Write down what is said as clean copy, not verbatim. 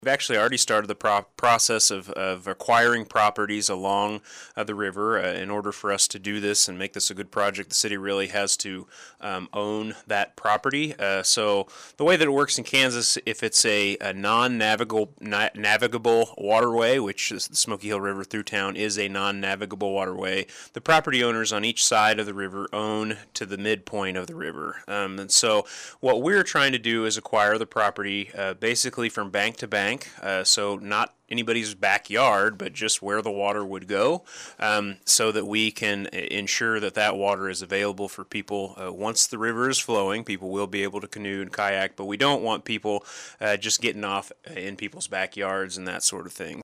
We've actually already started the process of acquiring properties along the river. In order for us to do this and make this a good project, the city really has to own that property. So the way that it works in Kansas, if it's a non-navigable waterway, which is the Smoky Hill River through town is a non-navigable waterway, the property owners on each side of the river own to the midpoint of the river. And so what we're trying to do is acquire the property basically from bank to bank. So not anybody's backyard, but just where the water would go, so that we can ensure that that water is available for people. Once the river is flowing, people will be able to canoe and kayak, but we don't want people just getting off in people's backyards and that sort of thing.